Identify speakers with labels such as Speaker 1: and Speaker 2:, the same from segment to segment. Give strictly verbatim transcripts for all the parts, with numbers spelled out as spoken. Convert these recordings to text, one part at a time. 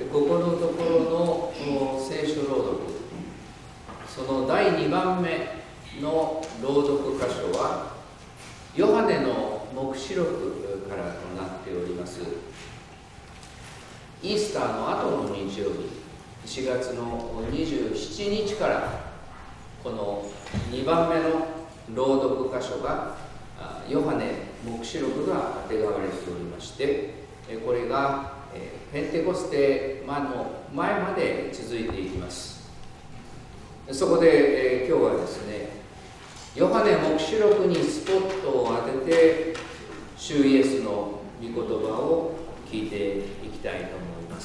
Speaker 1: ここのところの聖書朗読、そのだいにばんめの朗読箇所はヨハネの黙示録からとなっております。イースターの後の日曜日、しがつのにじゅうしちにちからこのにばんめの朗読箇所がヨハネ黙示録があてがわれておりまして、これがペンテコステの前まで続いていきます。そこで、えー、今日はですね、ヨハネ黙示録にスポットを当てて主イエスの御言葉を聞いていきたいと思います。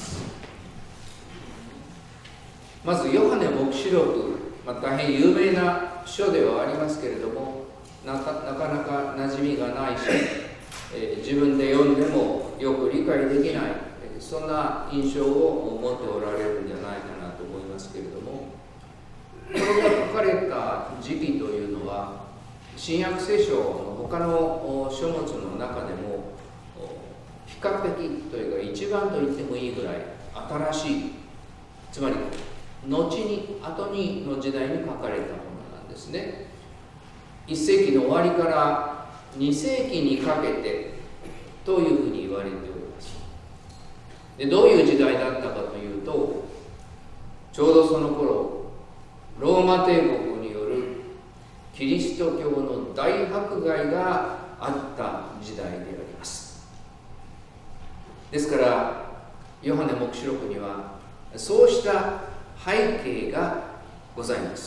Speaker 1: まずヨハネ黙示録、まあ、大変有名な書ではありますけれども、なかなかなか馴染みがないし、えー、自分で読んでもよく理解できない、そんな印象を持っておられるんじゃないかなと思いますけれども、これが書かれた時期というのは新約聖書の他の書物の中でも比較的というか一番と言ってもいいぐらい新しい、つまり後に後にの時代に書かれたものなんですね。いっせいきの終わりからにせいきにかけてというふうに言われております。で、どういう時代だったかというと、ちょうどその頃ローマ帝国によるキリスト教の大迫害があった時代であります。ですからヨハネ黙示録にはそうした背景がございます。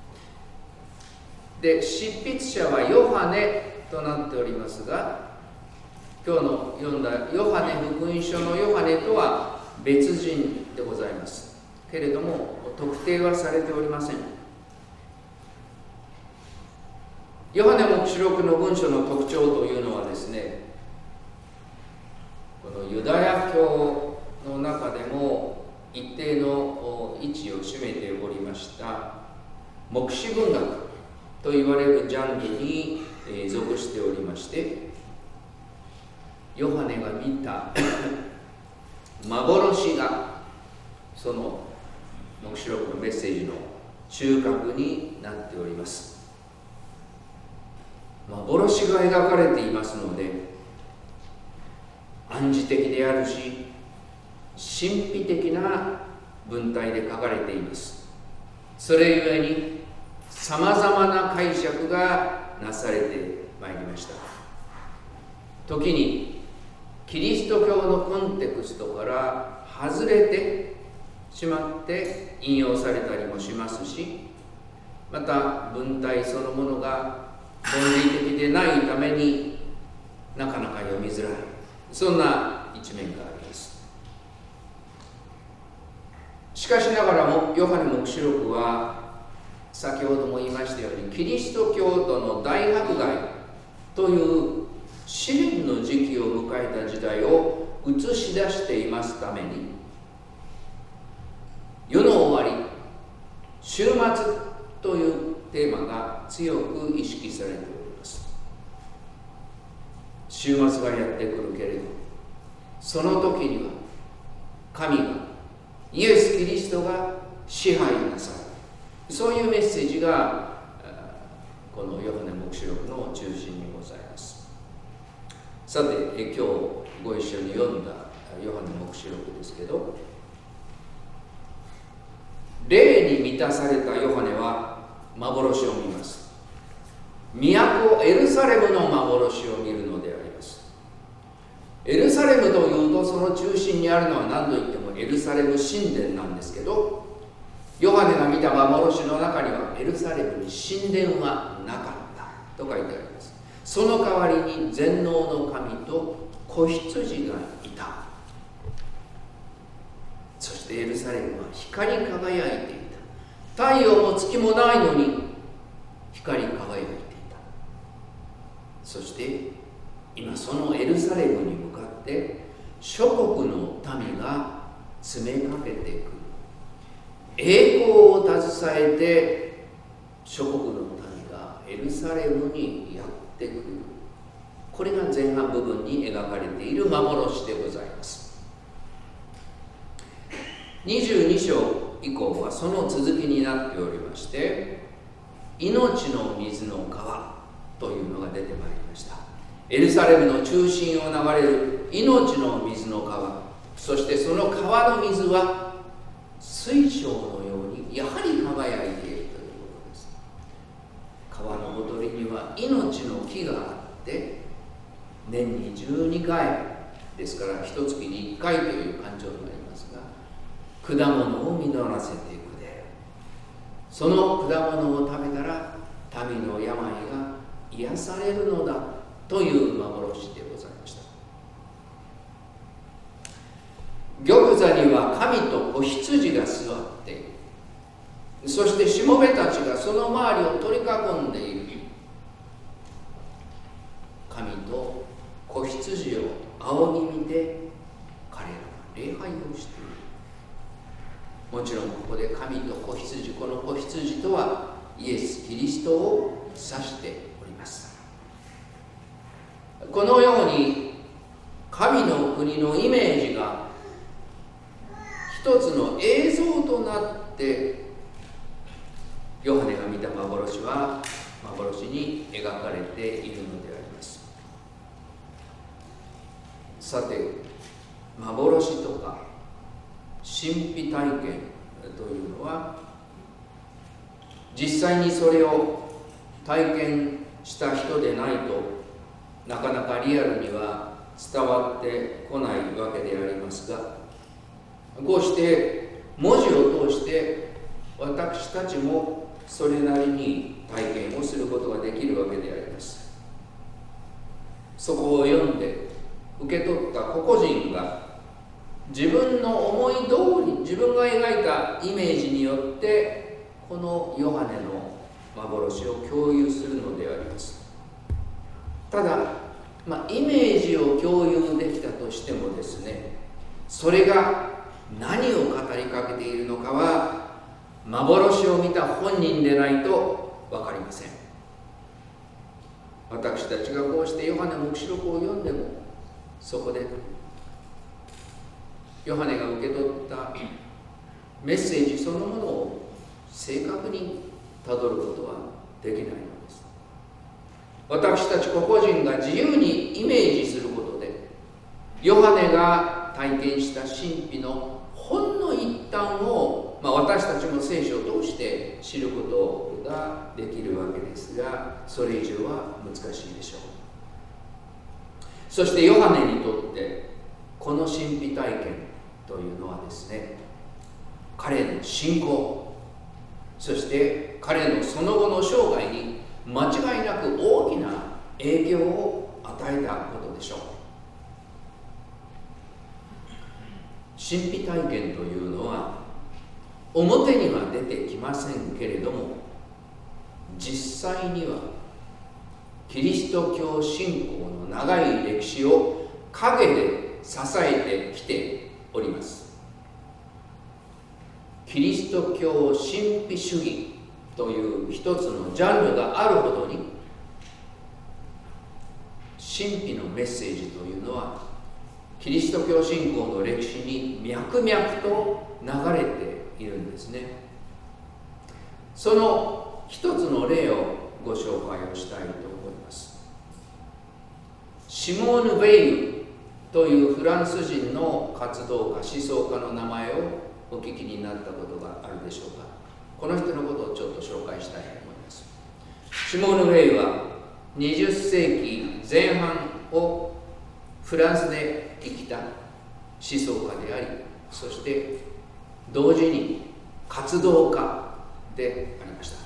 Speaker 1: で、執筆者はヨハネとなっておりますが、今日の読んだヨハネ福音書のヨハネとは別人でございますけれども、特定はされておりません。ヨハネ黙示録の文書の特徴というのはですね、このユダヤ教の中でも一定の位置を占めておりました黙示文学と言われるジャンルに属しておりまして、ヨハネが見た幻がその黙示録のメッセージの中核になっております。幻が描かれていますので暗示的であるし、神秘的な文体で書かれています。それゆえにさまざまな解釈がなされてまいりました。時にキリスト教のコンテクストから外れてしまって引用されたりもしますし、また文体そのものが論理的でないためになかなか読みづらい、そんな一面があります。しかしながらもヨハネ黙示録は先ほども言いましたようにキリスト教徒の大迫害という試練の時期を迎えた時代を映し出していますために、世の終わり、終末というテーマが強く意識されております。終末がやってくるけれど、その時には神が、イエス・キリストが支配なさる、そういうメッセージがこのヨハネ黙示録の中心にございます。さて、今日ご一緒に読んだヨハネ黙示録ですけど、霊に満たされたヨハネは幻を見ます。都エルサレムの幻を見るのであります。エルサレムというとその中心にあるのは何といってもエルサレム神殿なんですけど、ヨハネが見た幻の中にはエルサレムに神殿はなかったと書いてあります。その代わりに全能の神と子羊がいた。そしてエルサレムは光り輝いていた。太陽も月もないのに光り輝いていた。そして今そのエルサレムに向かって諸国の民が詰めかけてくる。栄光を携えて諸国の民がエルサレムにやってくる。これが前半部分に描かれている幻でございます。 にじゅうに章以降はその続きになっておりまして、命の水の川というのが出てまいりました。エルサレムの中心を流れる命の水の川、そしてその川の水は水晶のようにやはり輝いているということです。川のほとりには命の木があって、年にじゅうにかいですから一月にいっかいという感情になりますが、果物を実らせていくである。その果物を食べたら民の病が癒されるのだという幻でございました。玉座には神と子羊が座っている。そしてしもべたちがその周りを取り囲んでいる。神と子羊を仰ぎ見て彼らは礼拝をしている。もちろんここで神と子羊、この子羊とはイエス・キリストを指しております。このように神の国のイメージが一つの映像となってヨハネが見た幻は幻に描かれているのであります。さて、幻とか神秘体験というのは実際にそれを体験した人でないとなかなかリアルには伝わってこないわけでありますが、こうして文字を通して私たちもそれなりに体験をすることができるわけであります。そこを読んで受け取った個々人が自分の思い通り、自分が描いたイメージによってこのヨハネの幻を共有するのであります。ただ、まあ、イメージを共有できたとしてもですね、それが何を語りかけているのかは幻を見た本人でないと分かりません。私たちがこうしてヨハネ黙示録を読んでも、そこでヨハネが受け取ったメッセージそのものを正確にたどることはできないのです。私たち個々人が自由にイメージすることで、ヨハネが体験した神秘のほんの一端を、まあ、私たちも聖書を通して知ることができるわけですが、それ以上は難しいでしょう。そしてヨハネにとってこの神秘体験というのはですね、彼の信仰、そして彼のその後の生涯に間違いなく大きな影響を与えたことでしょう。神秘体験というのは表には出てきませんけれども、実際にはキリスト教信仰の長い歴史を陰で支えてきております。キリスト教神秘主義という一つのジャンルがあるほどに、神秘のメッセージというのはキリスト教信仰の歴史に脈々と流れているんですね。その一つの例をご紹介をしたいと思います。シモーヌ・ヴェイユというフランス人の活動家、思想家の名前をお聞きになったことがあるでしょうか。この人のことをちょっと紹介したいと思います。シモーヌ・ヴェイユはにじゅっせいきぜん半をフランスで生きた思想家であり、そして同時に活動家でありました。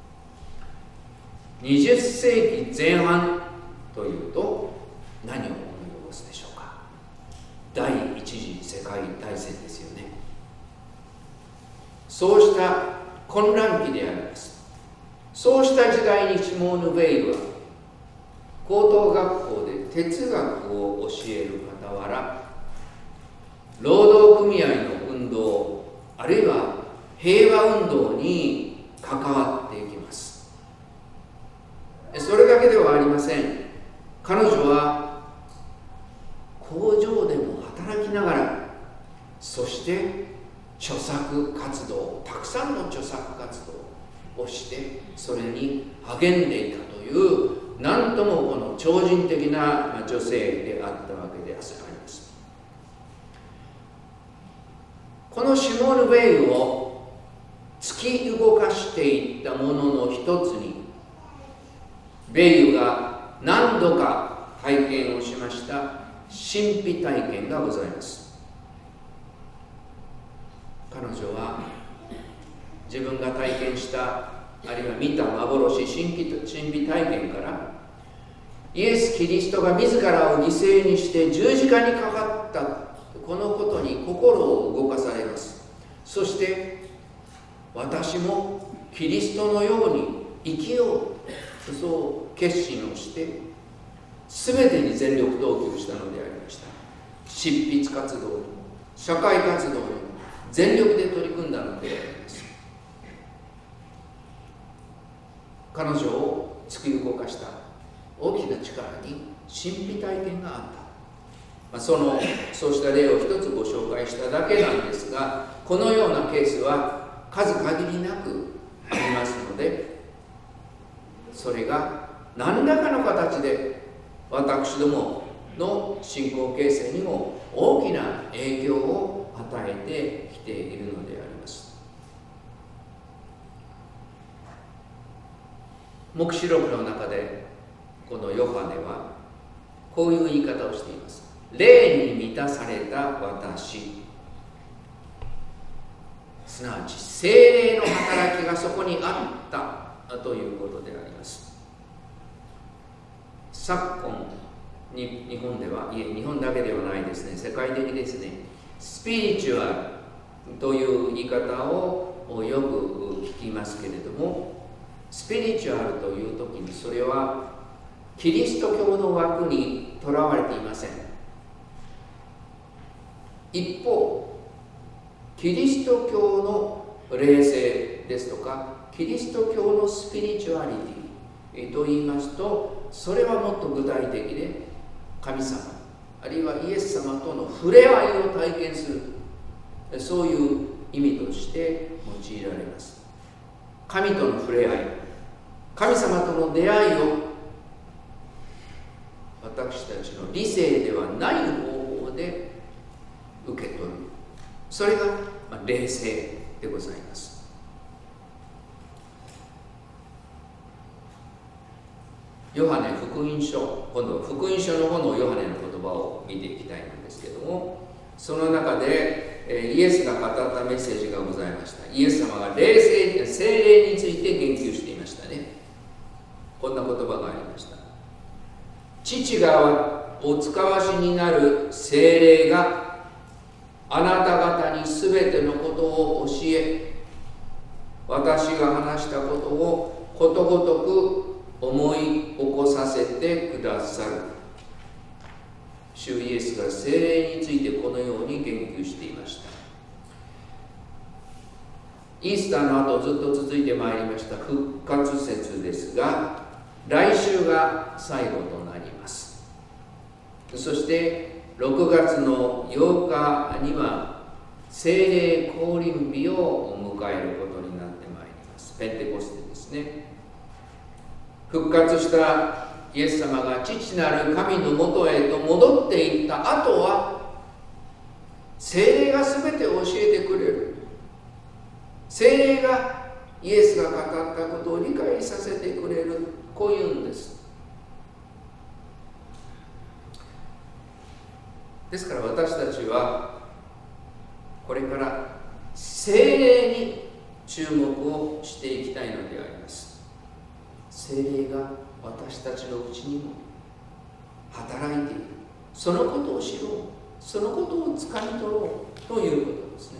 Speaker 1: にじゅっせいきぜん半というと何を思い起こすでしょうか。第一次世界大戦ですよね。そうした混乱期であります。そうした時代にシモーヌ・ヴェイユは高等学校で哲学を教える傍ら、労働組合の運動、あるいは平和運動に関わっていきます。それだけではありません。彼女は工場でも働きながら、そして著作活動、たくさんの著作活動をしてそれに励んでいたというなんともこの超人的な女性であったわけであります。このシモーヌ・ベイルを突き動かしていったものの一つにベイルが何度か体験をしました神秘体験がございます。彼女は自分が体験したあるいは見た幻、神秘、神秘体験からイエス・キリストが自らを犠牲にして十字架にかかったこのことに心を動かされます。そして私もキリストのように生きよう、そう決心をして全てに全力投球したのでありました。執筆活動に、社会活動に全力で取り組んだのであります。彼女を突き動かした大きな力に神秘体験があった。まあ、そのそうした例を一つご紹介しただけなんですが、このようなケースは数限りなくありますので、それが何らかの形で私どもの信仰形成にも大きな影響を与えてきているのであります。黙示録の中でこのヨハネはこういう言い方をしています。霊に満たされた私、すなわち聖霊の働きがそこにあったということであります。昨今に日本では、いえ日本だけではないですね、世界的ですね、スピリチュアルという言い方をよく聞きますけれども、スピリチュアルという時にそれはキリスト教の枠にとらわれていません。一方、キリスト教の霊性ですとかキリスト教のスピリチュアリティと言いますと、それはもっと具体的で神様あるいはイエス様との触れ合いを体験する、そういう意味として用いられます。神との触れ合い、神様との出会いを私たちの理性ではない方法で受け取る、それが霊性でございます。ヨハネ福音書、今度福音書の方のヨハネの言葉を見ていきたいんですけども、その中でイエスが語ったメッセージがございました。イエス様が霊性、聖霊について言及していましたね。こんな言葉がありました。父がお使わしになる聖霊があなた方にすべてのことを教え、私が話したことをことごとく思い起こさせてくださる。主イエスが聖霊についてこのように言及していました。イースターの後ずっと続いてまいりました復活節ですが、来週が最後となります。そしてろくがつのようかには聖霊降臨日を迎えることになってまいります。ペンテコステですね。復活したイエス様が父なる神のもとへと戻っていった後は、聖霊が全て教えてくれる。聖霊がイエスが語ったことを理解させてくれる、こういうんです。ですから私たちはこれから聖霊に注目をしていきたいのであります。聖霊が私たちのうちにも働いている、そのことを知ろう、そのことをつかみ取ろうということですね。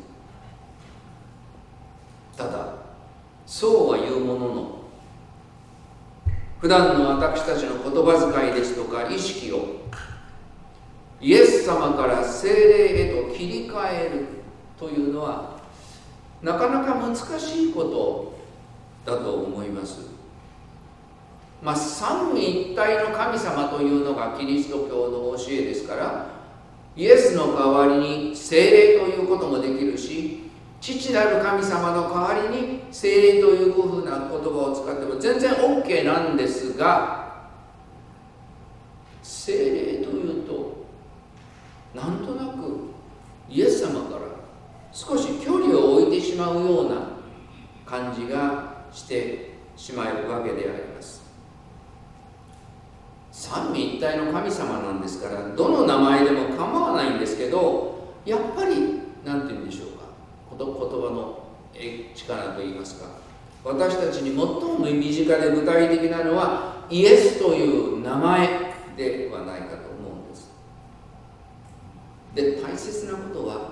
Speaker 1: ただそうは言うものの、普段の私たちの言葉遣いですとか意識をイエス様から聖霊へと切り替えるというのはなかなか難しいことだと思います。まあ、三位一体の神様というのがキリスト教の教えですから、イエスの代わりに聖霊ということもできるし、 父なる神様の代わりに聖霊というふうな言葉を使っても全然 OK なんですが、聖霊というとなんとなくイエス様から少し距離を置いてしまうような感じがしてしまうわけであります。三位一体の神様なんですから、どの名前でも構わないんですけど、やっぱり何て言うんでしょうか、言葉の力といいますか、私たちに最も身近で具体的なのはイエスという名前ではないかと思うんです。で、大切なことは、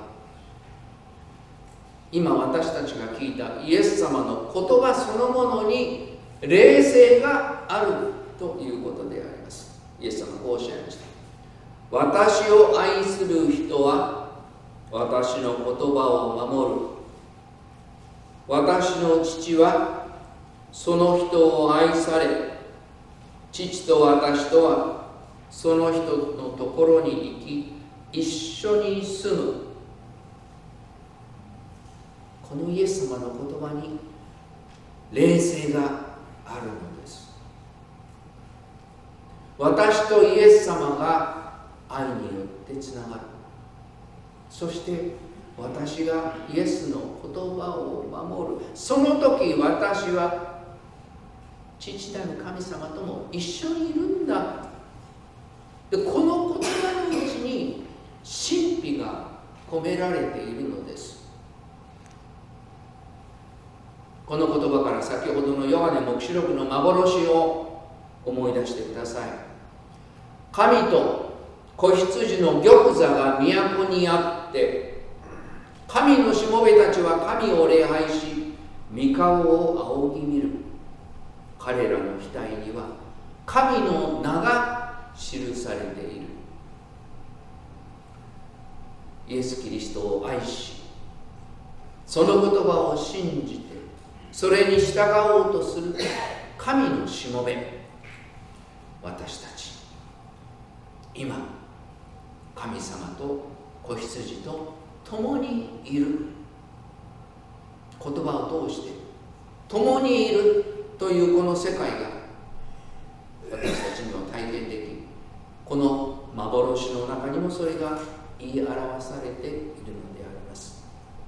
Speaker 1: 今私たちが聞いたイエス様の言葉そのものに霊性があるということであります。イエス様はこうおっしゃいました。私を愛する人は私の言葉を守る。私の父はその人を愛され、父と私とはその人のところに行き、一緒に住む。このイエス様の言葉に霊性があるのです。私とイエス様が愛によってつながる。そして私がイエスの言葉を守る。その時私は父なる神様とも一緒にいるんだ。で、この言葉のうちに神秘が込められているのです。この言葉から先ほどのヨハネ黙示録の幻を思い出してください。神と子羊の玉座が都にあって、神のしもべたちは神を礼拝し、御顔を仰ぎ見る。彼らの額には神の名が記されている。イエス・キリストを愛し、その言葉を信じてそれに従おうとする神のしもべ、私たち今神様と子羊と共にいる。言葉を通して共にいるというこの世界が私たちには体験でき、この幻の中にもそれが言い表されているのであります。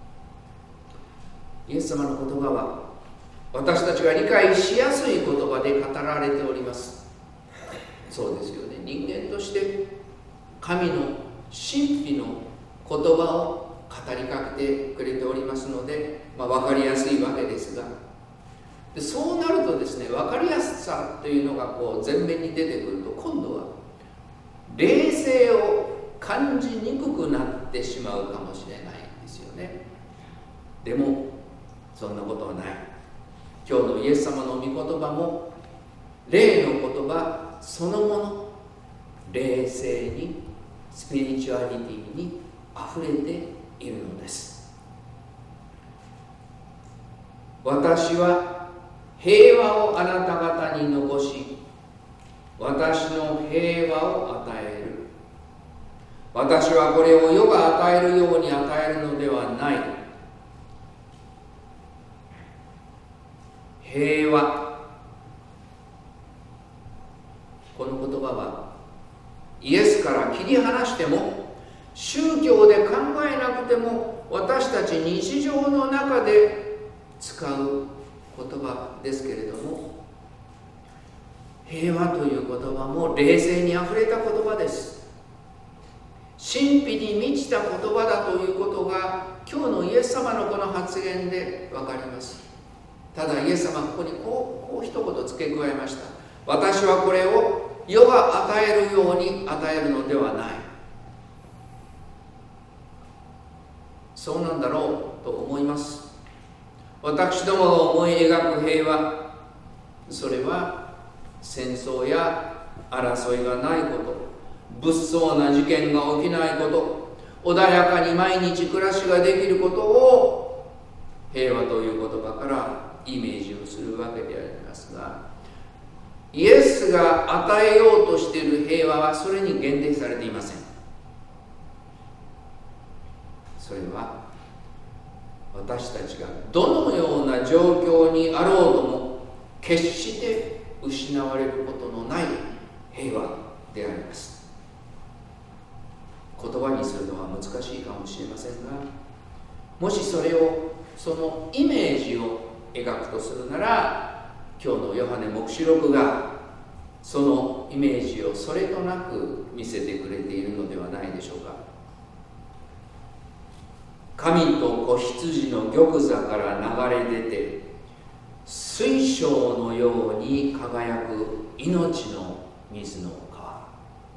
Speaker 1: イエス様の言葉は私たちが理解しやすい言葉で語られております。そうですよね。人間として神の神秘の言葉を語りかけてくれておりますので、まあ、分かりやすいわけですが、でそうなるとですね、分かりやすさというのがこう前面に出てくると、今度は霊性を感じにくくなってしまうかもしれないんですよね。でもそんなことはない。今日のイエス様の御言葉も霊の言葉そのもの、霊性にスピリチュアリティにあふれているのです。私は平和をあなた方に残し、私の平和を与える。私はこれを世が与えるように与えるのではない。平和、この言葉はイエスから切り離しても、宗教で考えなくても私たち日常の中で使う言葉ですけれども、平和という言葉も霊性にあふれた言葉です。神秘に満ちた言葉だということが今日のイエス様のこの発言で分かります。ただイエス様はここにこう、こう一言付け加えました。私はこれを世が与えるように与えるのではない。そうなんだろうと思います。私どもが思い描く平和、それは戦争や争いがないこと、物騒な事件が起きないこと、穏やかに毎日暮らしができることを平和という言葉からイメージをするわけでありますが、イエスが与えようとしている平和はそれに限定されていません。それは私たちがどのような状況にあろうとも決して失われることのない平和であります。言葉にするのは難しいかもしれませんが、もしそれをそのイメージを描くとするなら、今日のヨハネ黙示録がそのイメージをそれとなく見せてくれているのではないでしょうか。神と子羊の玉座から流れ出て水晶のように輝く命の水の川。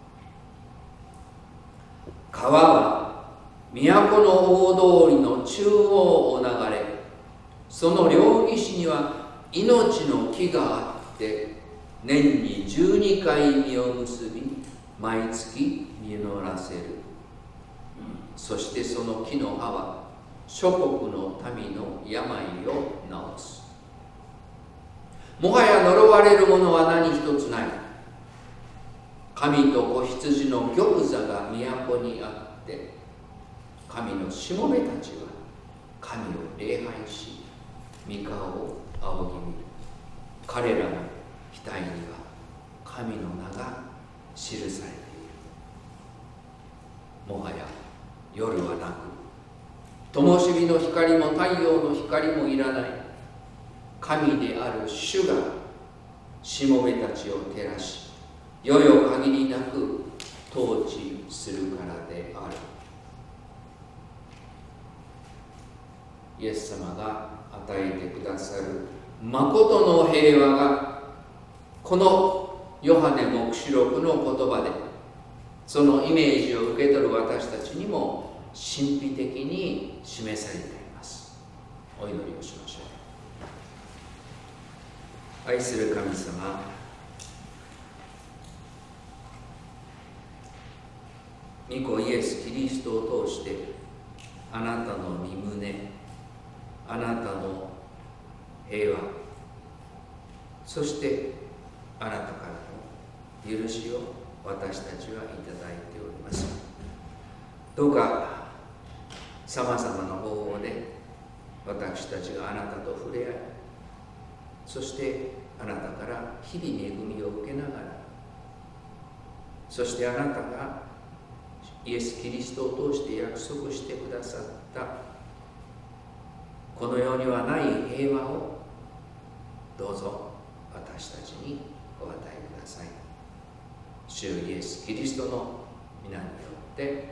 Speaker 1: 川は都の大通りの中央を流れ、その両岸には命の木があって、年にじゅうにかい実を結び、毎月実らせる。そしてその木の葉は諸国の民の病を治す。もはや呪われるものは何一つない。神と子羊の玉座が都にあって、神のしもべたちは神を礼拝し、御顔を仰ぎ見る。彼らの額には神の名が記されている。もはや夜はなく、灯火の光も太陽の光もいらない。神である主がしもべたちを照らし、世々限りなく統治するからである。イエス様が与えてくださる誠の平和が、このヨハネ黙示録の言葉でそのイメージを受け取る私たちにも神秘的に示されています。お祈りをしましょう。愛する神様、御子イエス・キリストを通してあなたの御胸、あなたの平和、そしてあなたからの許しを私たちはいただいております。どうかさまざまな方法で私たちがあなたと触れ合い、そしてあなたから日々恵みを受けながら、そしてあなたがイエス・キリストを通して約束してくださったこの世にはない平和をどうぞ私たちにお与えください。主イエス・キリストの皆によって